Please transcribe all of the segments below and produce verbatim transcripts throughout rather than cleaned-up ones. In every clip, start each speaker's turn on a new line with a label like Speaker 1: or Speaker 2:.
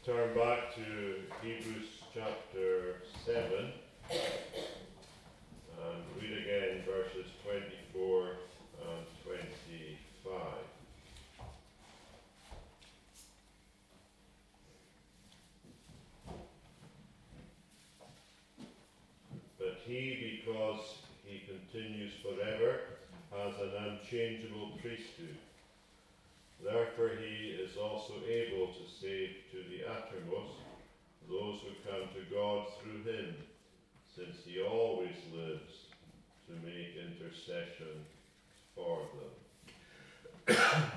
Speaker 1: turn back to Hebrews chapter seven and read again verses twenty-four and twenty-five. But he, because he continues forever, has an unchangeable priesthood. Therefore he is also able to save to the uttermost those who come to God through him, since he always lives to make intercession for them.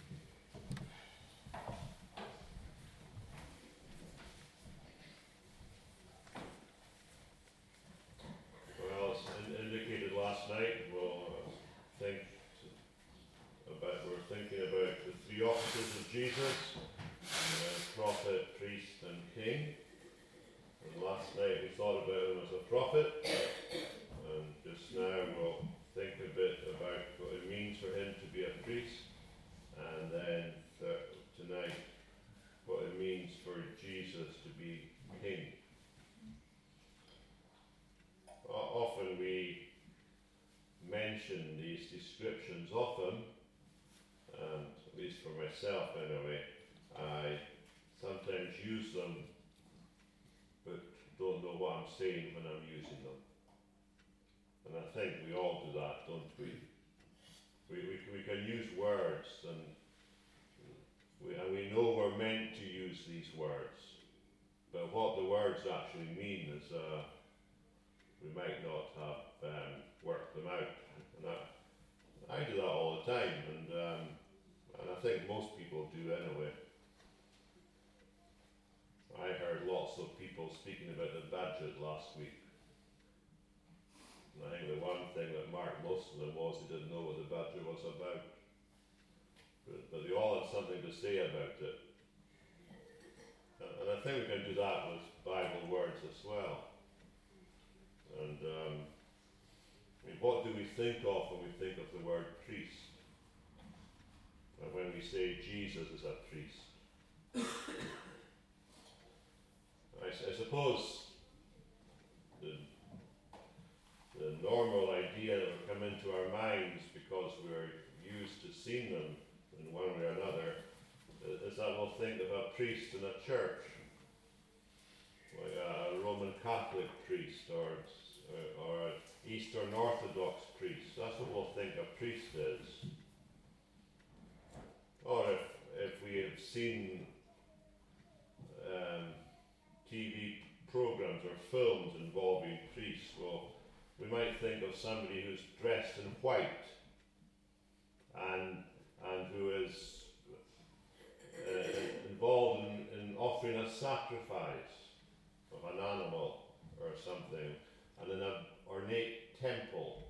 Speaker 1: Well, as indicated last night, we'll uh, think about, we're thinking about the three offices of Jesus, uh, prophet, priest, and king. And last night we thought about him as a prophet, and just now we'll think a bit about what it means for him to be a priest, and then th- tonight what it means for Jesus to be king. O- often we mention these descriptions of him, and at least for myself anyway, I sometimes use them but don't know what I'm saying when I'm using them. And I think we all do that, don't we? We we, we can use words, and we, and we know we're meant to use these words, but what the words actually mean is uh, we might not have um, worked them out. And I, I do that all the time, and um, and I think most people do anyway. I heard lots of people speaking about the budget last week. And I think the one thing that marked most of them was they didn't know what the budget was about. But, but they all had something to say about it. And, and I think we can do that with Bible words as well. And um, I mean, what do we think of when we think of the word priest? And when we say Jesus is a priest? I, I suppose the, the normal idea that would come into our minds, because we're used to seeing them in one way or another, is that we'll think of a priest in a church, like a Roman Catholic priest or, or an Eastern Orthodox priest. That's what we'll think a priest is. Or if, if we have seen um, T V programs or films involving priests, well, we might think of somebody who's dressed in white and and who is uh, involved in, in offering a sacrifice of an animal or something, and in an ornate temple.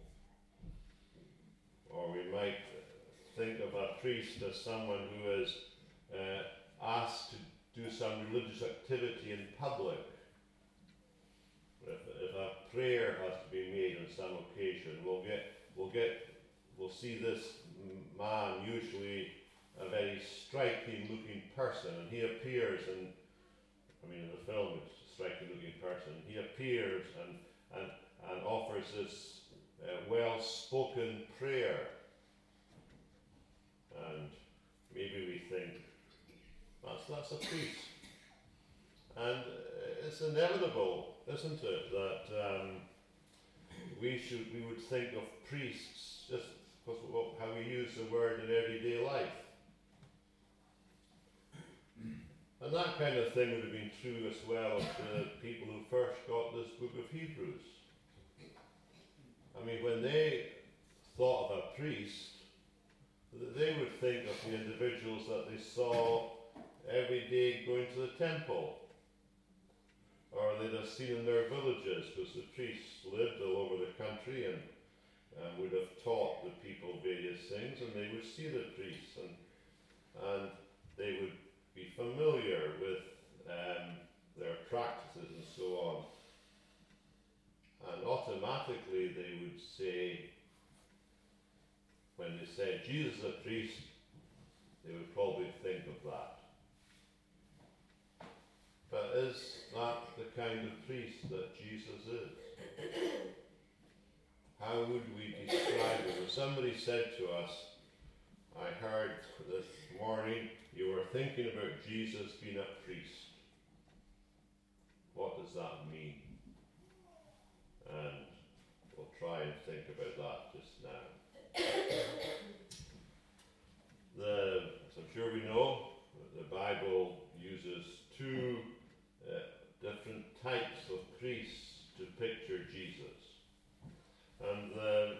Speaker 1: Or we might think of a priest as someone who is uh, asked to do some religious activity in public. If, if a prayer has to be made on some occasion, we'll get, we'll get, we'll see this man, usually a very striking-looking person, and he appears, and I mean, in the film, it's a striking-looking person. He appears and and and offers this uh, well-spoken prayer, and maybe we think, That's that's a priest, and it's inevitable, isn't it, that um, we should we would think of priests just because of how we use the word in everyday life, and that kind of thing would have been true as well of the people who first got this book of Hebrews. I mean, when they thought of a priest, they would think of the individuals that they saw every day going to the temple, or they'd have seen in their villages, because the priests lived all over the country and um, would have taught the people various things, and they would see the priests, and and they would be familiar with um, their practices and so on, and automatically they would say, when they said Jesus is a priest, they would probably think of that. is that the kind of priest that Jesus is? How would we describe him? If somebody said to us, I heard this morning you were thinking about Jesus being a priest. What does that mean? And we'll try and think about that just now. The, as I'm sure we know, the Bible uses two uh, different types of priests to picture Jesus. And uh,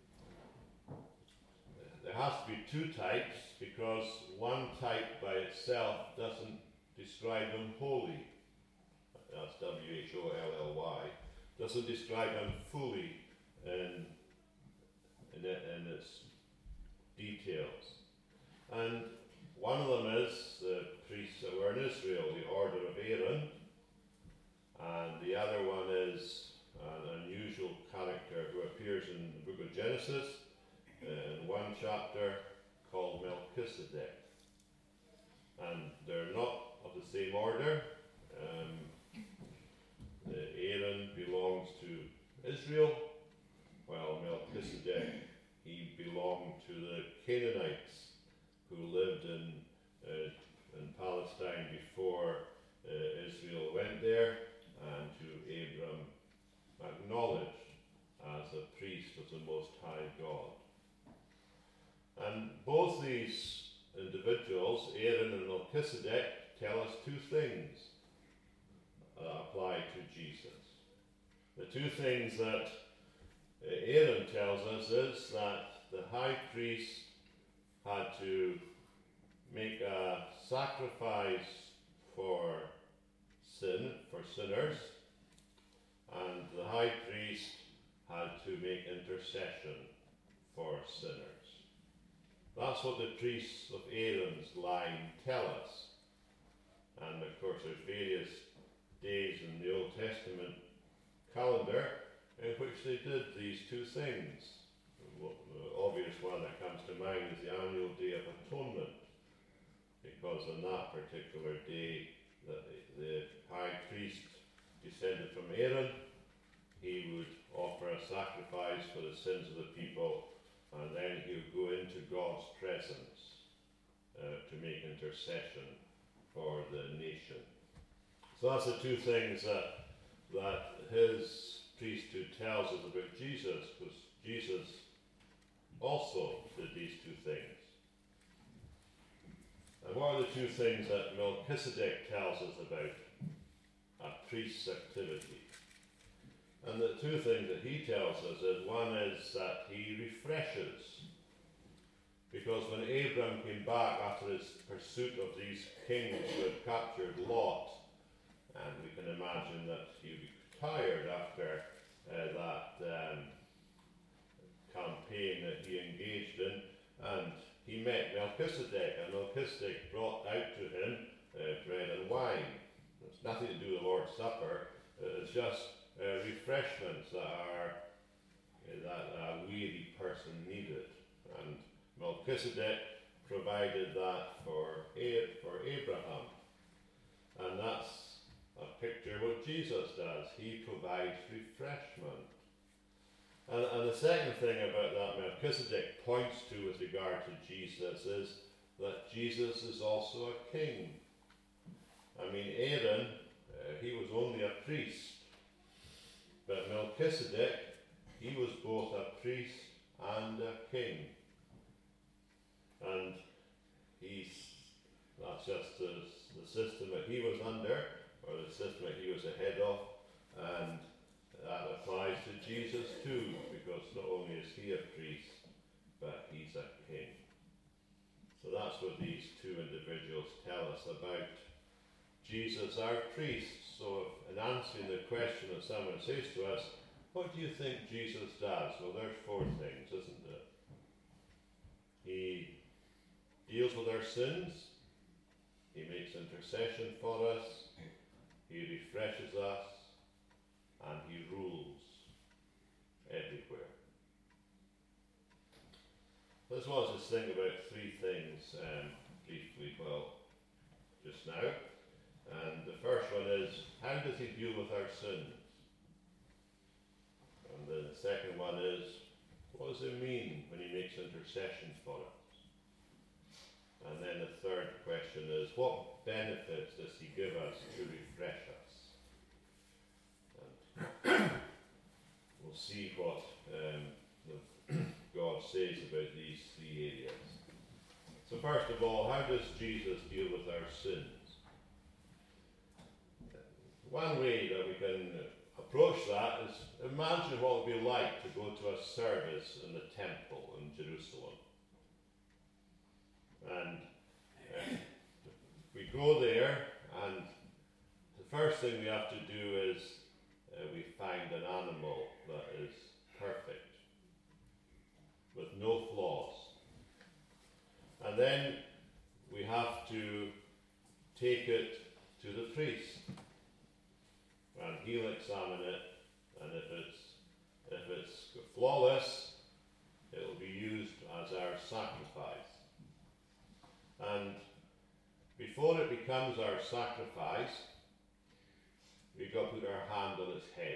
Speaker 1: there has to be two types, because one type by itself doesn't describe him wholly. That's W H O L L Y. Doesn't describe him fully in, in, it, in its details. And one of them is the priests that were in Israel, the order of Aaron. And the other one is an unusual character who appears in the book of Genesis in one chapter, called Melchizedek. And they're not of the same order. Um, Aaron belongs to Israel, while Melchizedek, he belonged to the Canaanites who lived in, uh, in Palestine before uh, Israel went there, and who Abram acknowledged as a priest of the Most High God. And both these individuals, Aaron and Melchizedek, tell us two things that apply to Jesus. The two things that Aaron tells us is that the high priest had to make a sacrifice for sin, for sinners, and the high priest had to make intercession for sinners. That's what the priests of Aaron's line tell us. And of course there's various days in the Old Testament calendar in which they did these two things. The obvious one that comes to mind is the annual Day of Atonement, because on that particular day the, the high priest descended from Aaron. He would offer a sacrifice for the sins of the people, and then he would go into God's presence uh, to make intercession for the nation. So that's the two things that, that his priesthood tells us about Jesus, because Jesus also did these two things. And what are the two things that Melchizedek tells us about a priest's activity? And the two things that he tells us is, one is that he refreshes. Because when Abram came back after his pursuit of these kings who had captured Lot, and we can imagine that he would be tired after uh, that um, campaign that he engaged in, and he met Melchizedek, and Melchizedek brought out to him uh, bread and wine. It's nothing to do with the Lord's Supper, it's just uh, refreshments that are uh, that a weary person needed. And Melchizedek provided that for, A- for Abraham. And that's a picture of what Jesus does. He provides refreshment. And, and the second thing about that Melchizedek points to with regard to Jesus is that Jesus is also a king. I mean, Aaron, uh, he was only a priest. But Melchizedek, he was both a priest and a king. And he's, that's just the, the system that he was under, or the system that he was the head of, and that applies to Jesus too, because not only is he a priest, but he's a king. So that's what these two individuals tell us about Jesus, our priest. So if, in answering the question that someone says to us, what do you think Jesus does? Well, there's four things, isn't it? He deals with our sins, he makes intercession for us, he refreshes us, and he rules everywhere. I just want to think about three things um, briefly, well, just now. And the first one is how does he deal with our sins? And then the second one is, what does it mean when he makes intercession for us? And then the third question is, what benefits does he give us to refresh us? And we'll see what um, the God says about these three areas. So first of all, how does Jesus deal with our sins? One way that we can approach that is imagine what it would be like to go to a service in the temple in Jerusalem. And uh, we go there, and the first thing we have to do is uh, we find an animal that is perfect, with no flaws. And then we have to take it to the priest, and he'll examine it, and if it's if it's flawless, it will be used as our sacrifice. And before it becomes our sacrifice, we've got to put our hand on its head,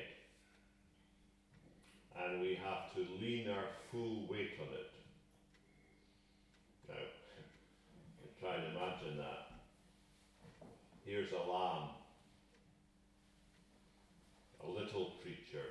Speaker 1: and we have to lean our full weight on it. Now, try and imagine that. Here's a lamb, a little creature,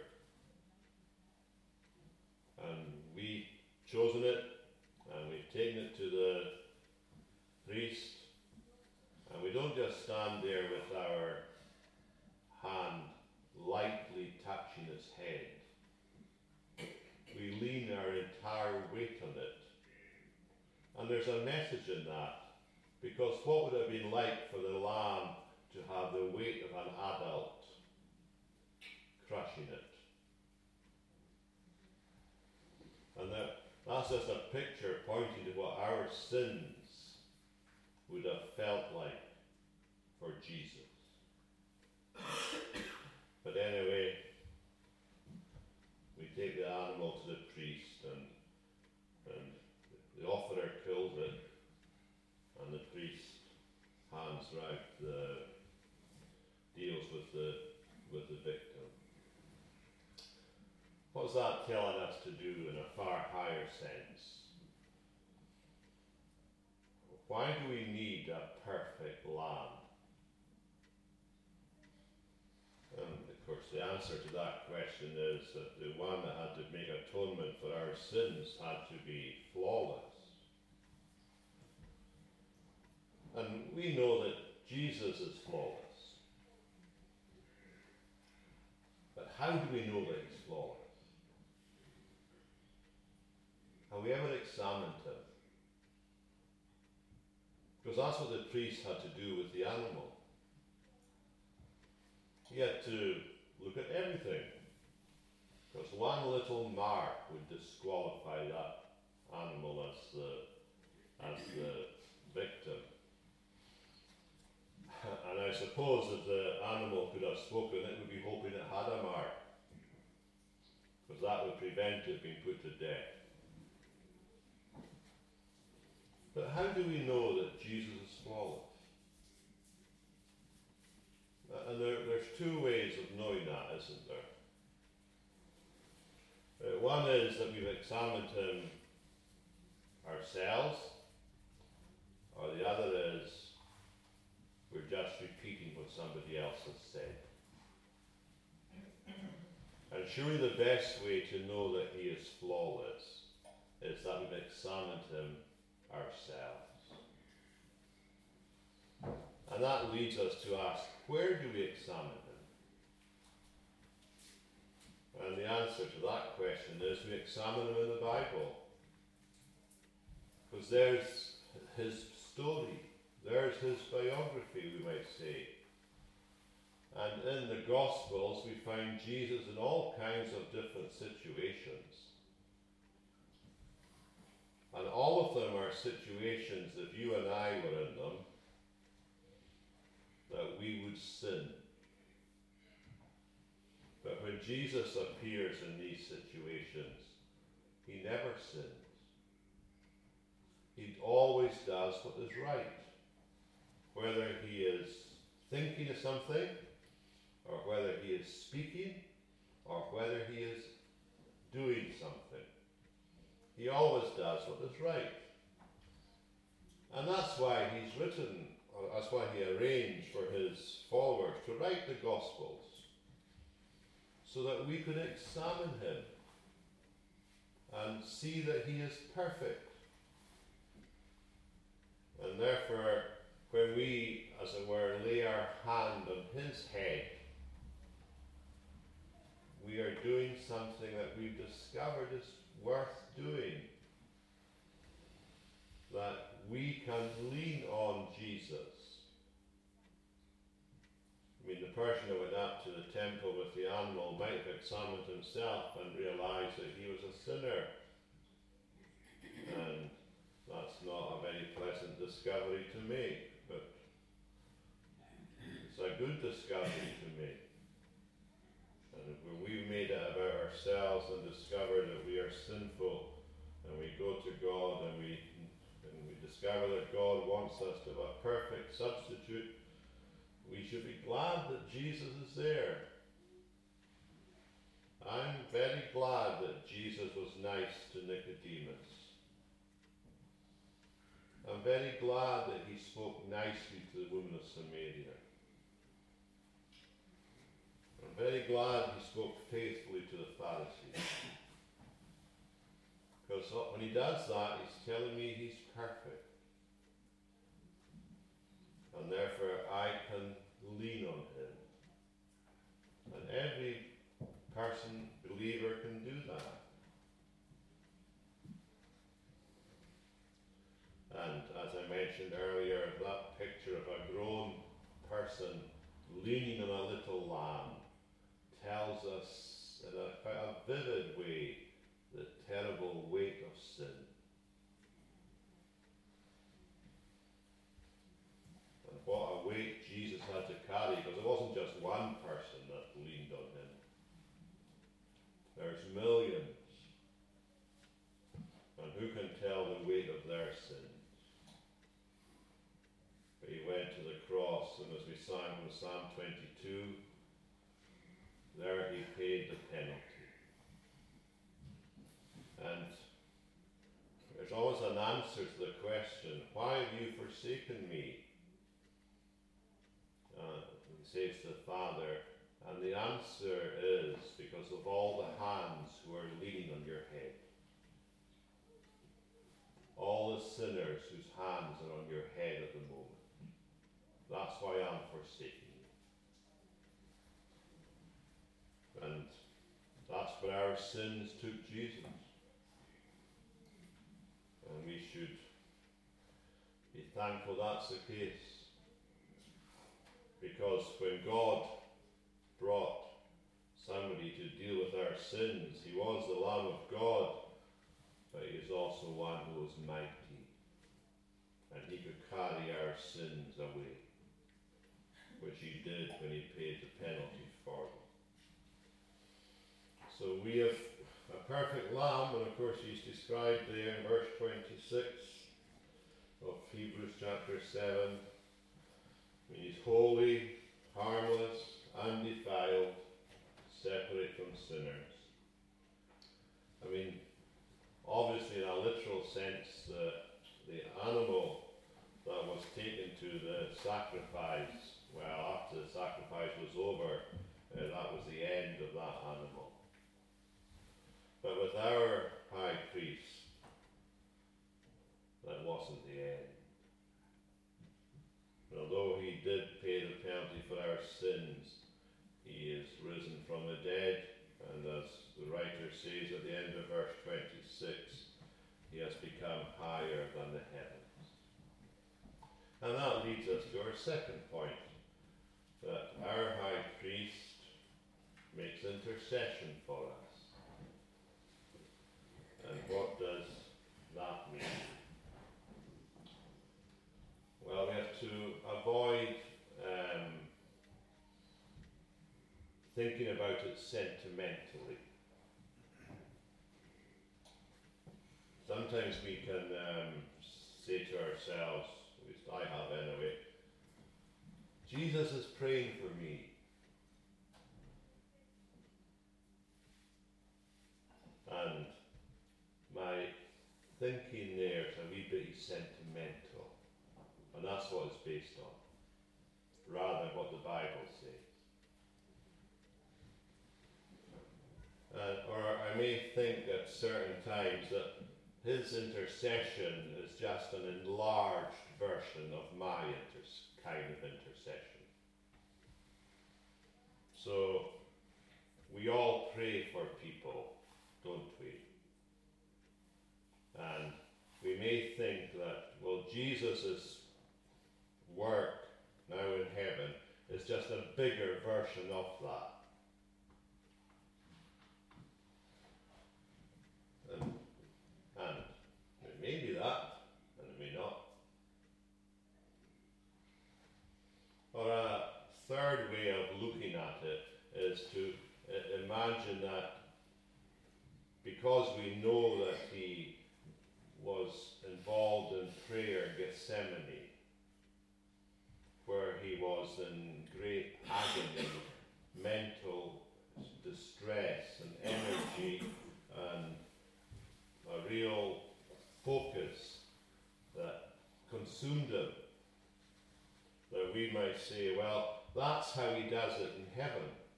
Speaker 1: and we've chosen it, and we've taken it to the priest, and we don't just stand there with our hand lightly touching its head. We lean our entire weight on it. And there's a message in that, because what would it have been like for the lamb to have the weight of an adult crushing it? And that, that's just a picture pointing to what our sins would have felt like for Jesus. But anyway, we take the animal to the priest, and and the offerer kills it, and the priest hands right the deals with the with the victim. What's that telling us to do in a far higher sense? Why do we need a perfect lamb? And of course the answer to that question is that the one that had to make atonement for our sins had to be flawless. And we know that Jesus is flawless. But how do we know that he's flawless? Have we ever examined him? Because that's what the priest had to do with the animal. He had to look at everything. Because one little mark would disqualify that animal as the, as the victim. And I suppose if the animal could have spoken, it would be hoping it had a mark, because that would prevent it being put to death. But how do we know that Jesus is flawless? And there, there's two ways of knowing that, isn't there? Uh, one is that we've examined him ourselves, or the other is we're just repeating what somebody else has said. And surely the best way to know that he is flawless is that we've examined him ourselves. And that leads us to ask, where do we examine him? And the answer to that question is we examine him in the Bible. Because there's his story. There's his biography, we might say. And in the Gospels, we find Jesus in all kinds of different situations. And all of them are situations, if you and I were in them, that we would sin. But when Jesus appears in these situations, he never sins. He always does what is right. Whether he is thinking of something, or whether he is speaking, or whether he is doing something. He always does what is right. And that's why he's written, or that's why he arranged for his followers to write the Gospels, so that we could examine him and see that he is perfect. And therefore, when we, as it were, lay our hand on his head, we are doing something that we've discovered is worth doing. That we can lean on Jesus. I mean, the person who went up to the temple with the animal might have examined himself and realized that he was a sinner. And that's not a very pleasant discovery to make, but it's a good discovery to make. And when we've made it about ourselves and discovered that we are sinful, and we go to God and we and we discover that God wants us to have a perfect substitute, we should be glad that Jesus is there. I'm very glad that Jesus was nice to Nicodemus. I'm very glad that he spoke nicely to the woman of Samaria. I'm very glad he spoke faithfully to the Pharisees. Because when he does that, he's telling me he's perfect. And therefore I can lean on him. And every person, believer, can do that. And as I mentioned earlier, that picture of a grown person leaning on a little lamb tells us in a quite a vivid way the terrible weight of sin. And what a weight Jesus had to carry, because it wasn't just one person that leaned on him. There's millions. And who can tell the weight of their sins? But he went to the cross, and as we sang from Psalm twenty-two, there he paid the penalty. And there's always an answer to the question, why have you forsaken me? Uh, he says to the Father, and the answer is because of all the hands who are leaning on your head. All the sinners whose hands are on your head at the moment. That's why I'm forsaking you. And that's where our sins took Jesus. And we should be thankful that's the case. Because when God brought somebody to deal with our sins, he was the Lamb of God, but he is also one who was mighty. And he could carry our sins away, which he did when he paid the penalty for them. So we have a perfect lamb, and of course he's described there in verse twenty-six of Hebrews chapter seven. He's holy, harmless, undefiled, separate from sinners. I mean, obviously in a literal sense, the, the animal that was taken to the sacrifice, well, after the sacrifice was over, uh, that was the end of that animal. But with our high priest, that wasn't the end. And although he did pay the penalty for our sins, he is risen from the dead, and as the writer says at the end of verse twenty-six, he has become higher than the heavens. And that leads us to our second point, that our high priest makes intercession for us. And what does that mean? Well, we have to avoid um, thinking about it sentimentally. Sometimes we can um, say to ourselves, at least I have anyway, Jesus is praying for me. And that's what it's based on, rather than what the Bible says. Uh, or I may think at certain times that his intercession is just an enlarged version of my inter- kind of intercession. So we all pray for people, don't we? And we may think that, well, Jesus' work now in heaven is just a bigger version of that. And, and it may be that, and it may not. Or a third way of looking at it is to uh, imagine that because we know that he was involved in prayer in Gethsemane, where he was in great agony, mental distress and energy and a real focus that consumed him, that we might say, well, that's how he does it in heaven.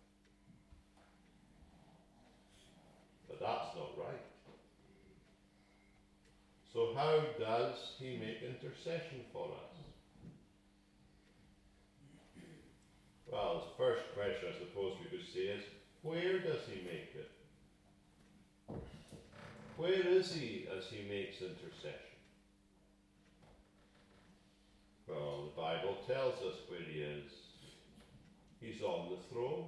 Speaker 1: But that's not right. So how does he make intercession for us? Well, the first question I suppose we could say is, where does he make it? Where is he as he makes intercession? Well, the Bible tells us where he is. He's on the throne.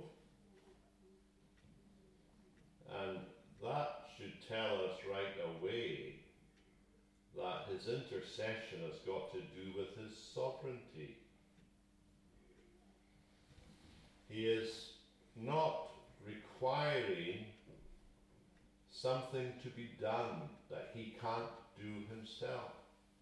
Speaker 1: And that should tell us right away that his intercession has got to do with his sovereignty. He is not requiring something to be done that he can't do himself.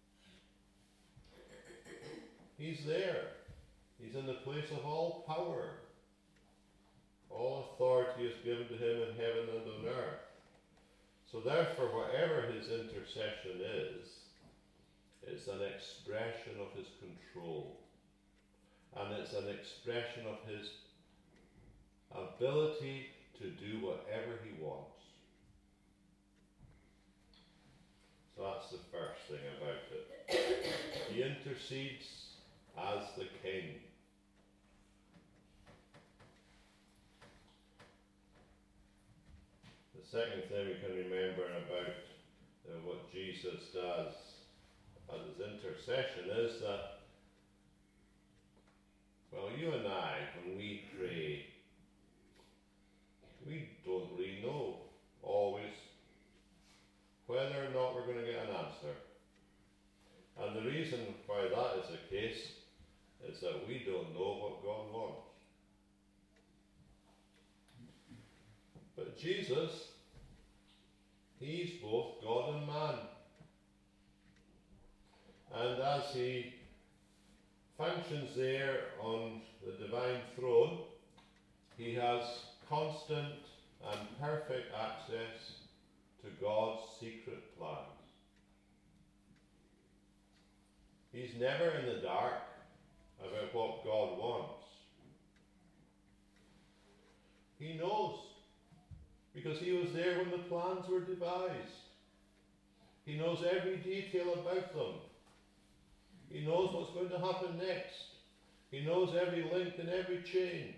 Speaker 1: He's there. He's in the place of all power. All authority is given to him in heaven and on earth. So therefore, whatever his intercession is, it's an expression of his control. And it's an expression of his ability to do whatever he wants. So that's the first thing about it. He intercedes as the king. The second thing we can remember about uh, what Jesus does as his intercession is that, well, you and I, when we pray, we don't really know always whether or not we're going to get an answer. And the reason why that is the case is that we don't know what God wants. But Jesus, he's both God and man. And as he functions there on the divine throne, he has constant and perfect access to God's secret plans. He's never in the dark about what God wants. He knows, because he was there when the plans were devised. He knows every detail about them. He knows what's going to happen next. He knows every link and every chain.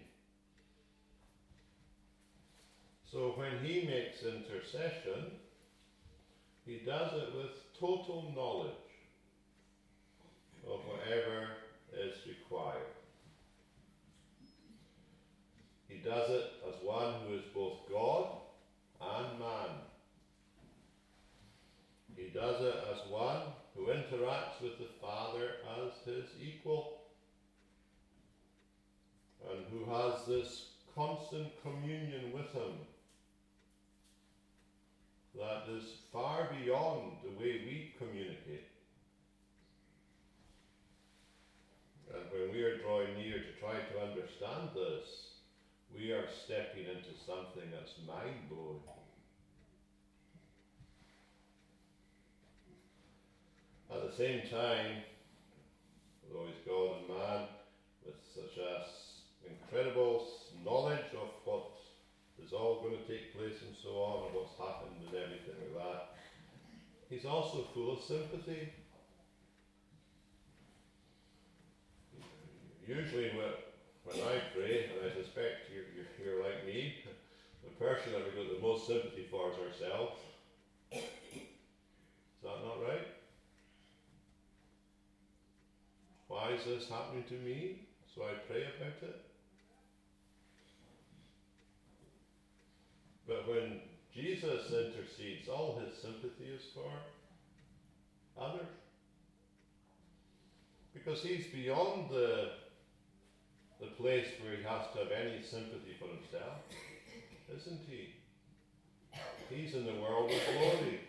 Speaker 1: So when he makes intercession, he does it with total knowledge of whatever is required. He does it as one who is both God and man. He does it as one who interacts with the Father as his equal and who has this constant communion with him that is far beyond the way we communicate. And when we are drawing near to try to understand this, we are stepping into something that's mind-blowing. At the same time, the he's also full of sympathy. Usually when, when I pray, and I suspect you're, you're, you're like me, the person that we've got the most sympathy for is ourselves. Is that not right? Why is this happening to me? So I pray about it. But when Jesus intercedes, all his sympathy is for others. Because he's beyond the, the place where he has to have any sympathy for himself, isn't he? He's in the world of glory.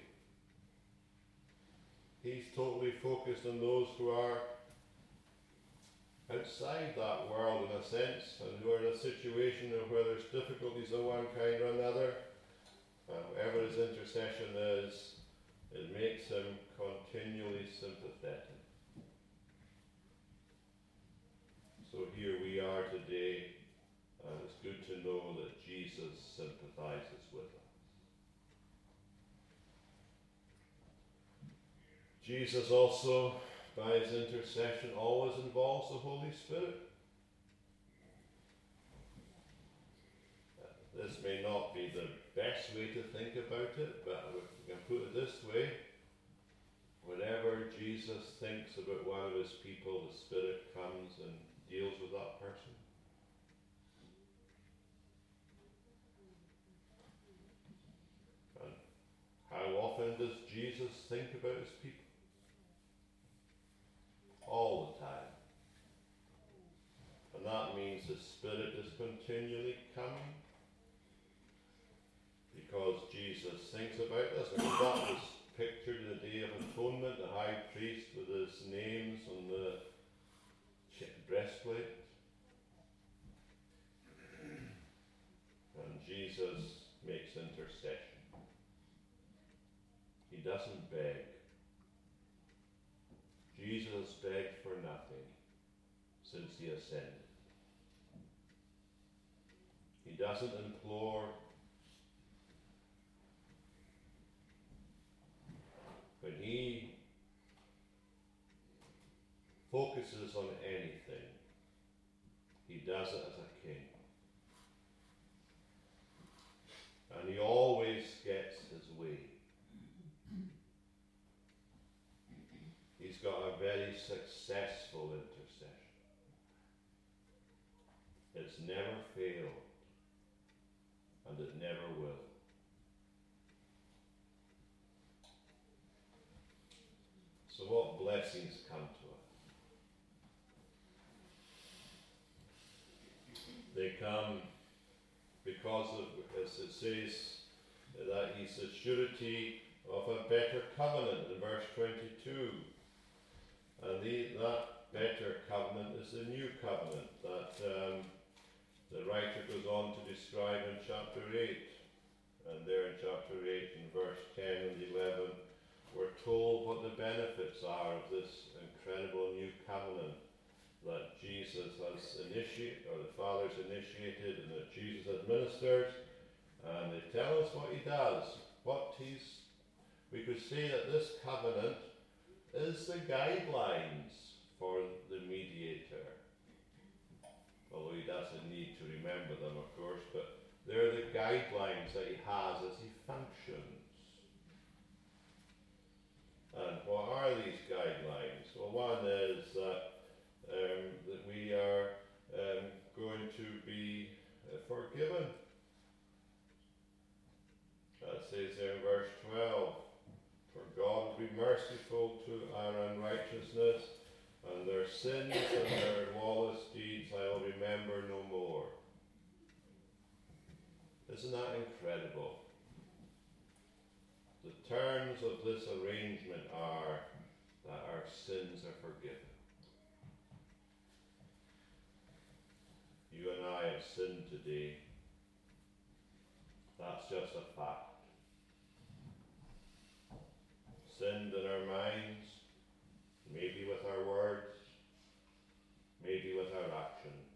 Speaker 1: He's totally focused on those who are outside that world in a sense, and who are in a situation where there's difficulties of one kind or another. Uh, whatever his intercession is, it makes him continually sympathetic. So here we are today, and it's good to know that Jesus sympathizes with us. Jesus also, by his intercession, always involves the Holy Spirit. This may not be the best way to think about it, but we can put it this way. Whenever Jesus thinks about one of his people, the Spirit comes and deals with that person. And how often does Jesus think about his people? All the time. And that means the Spirit is continually coming. Because Jesus thinks about this. And that was pictured in the Day of Atonement, the high priest with his names on the breastplate. And Jesus makes intercession. He doesn't beg. Jesus begged for nothing since he ascended. He doesn't implore. When he focuses on anything, he does it as a king. And he always gets his way. He's got a very successful intercession. It's never failed, and it never will. So what blessings come to us? They come because of, as it says, that he's the surety of a better covenant in verse twenty-two. And the, that better covenant is the new covenant that um, the writer goes on to describe in chapter eight. And there in chapter eight, in verse ten and eleven, we're told what the benefits are of this incredible new covenant that Jesus has initiated, or the Father's initiated, and that Jesus administers. And they tell us what he does. What he's, we could say that this covenant is the guidelines for the mediator. Although he doesn't need to remember them, of course, but they're the guidelines that he has as he functions. And what are these guidelines? Well, one is that, um, that we are um, going to be uh, forgiven. That says there in verse twelve, for God will be merciful to our unrighteousness, and their sins and their lawless deeds I will remember no more. Isn't that incredible? The terms of this arrangement are that our sins are forgiven. You and I have sinned today. That's just a fact. Sinned in our minds, maybe with our words, maybe with our actions.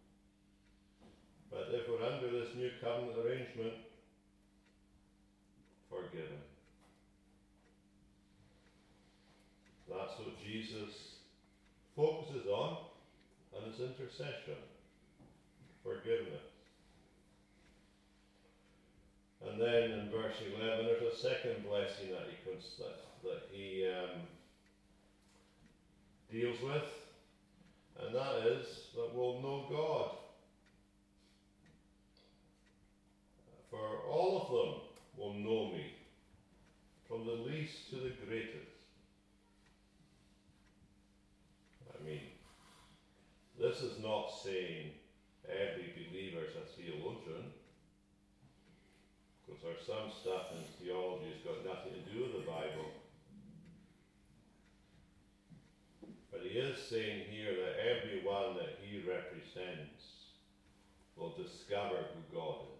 Speaker 1: But if we're under this new covenant arrangement, forgiven. Jesus focuses on, and is intercession, forgiveness. And then in verse eleven, there's a second blessing that he cons- that, that he um, deals with, and that is that we'll know God. For all of them will know me, from the least to the greatest. I mean, this is not saying every believer is a theologian, because there's some stuff in theology that's got nothing to do with the Bible. But he is saying here that everyone that he represents will discover who God is.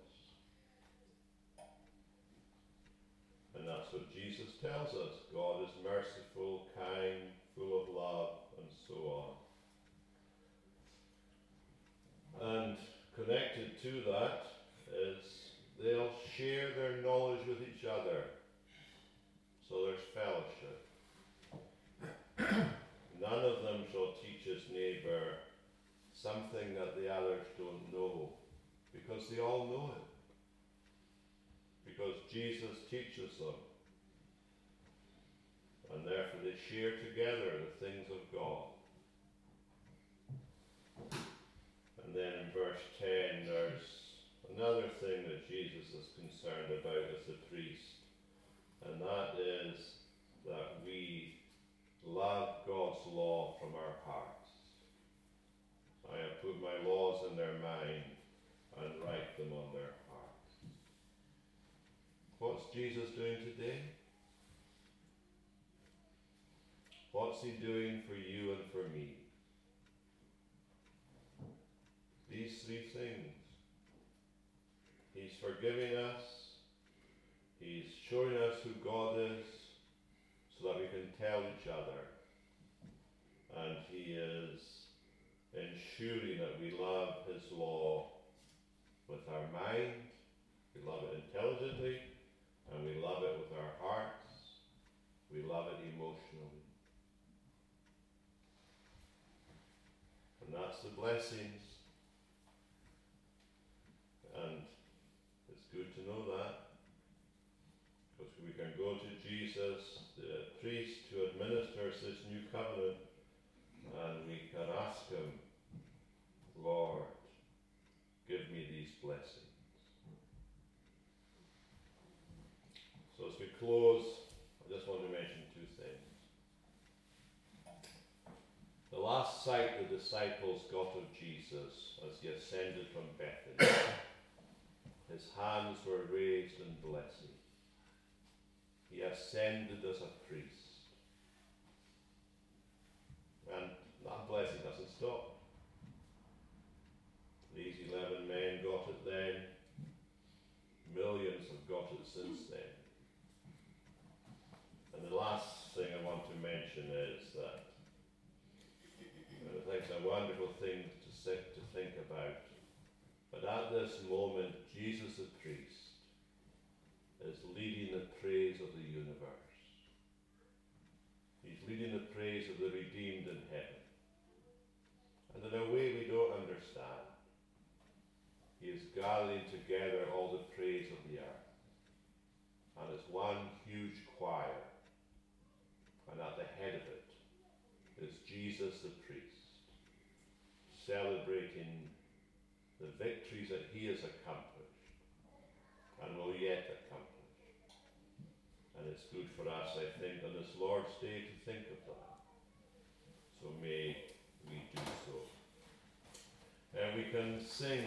Speaker 1: And that's what Jesus tells us. God is merciful, kind, full of love, and so on. And connected to that is they'll share their knowledge with each other. So there's fellowship. None of them shall teach his neighbour something that the others don't know, because they all know it. Because Jesus teaches them. And therefore they share together the things of God. And then in verse ten, there's another thing that Jesus is concerned about as the priest, and that is that we love God's law from our hearts. I have put my laws in their mind and write them on their hearts. What's Jesus doing today? What's he doing for you and for me? These three things. He's forgiving us. He's showing us who God is so that we can tell each other. And he is ensuring that we love his law with our mind, we love it intelligently, and we love it with our hearts, we love it emotionally. And that's the blessings. And it's good to know that, because we can go to Jesus, the priest who administers this new covenant, and we can ask him, Lord, give me these blessings. So as we close, I just want to mention two things. The last sight the disciples got of Jesus as he ascended from Bethany, his hands were raised in blessing. He ascended as a priest. And that blessing doesn't stop. These eleven men got it then. Millions have got it since then. And the last thing I want to mention is that I think it's a wonderful thing to sit, to think about. But at this moment, Jesus the priest is leading the praise of the universe. He's leading the praise of the redeemed in heaven. And in a way we don't understand, he is gathering together all the praise of the earth. And it's one huge choir. And at the head of it is Jesus the priest, celebrating the victories that he has accomplished and will yet accomplish. And it's good for us, I think, on this Lord's Day to think of that. So may we do so. And we can sing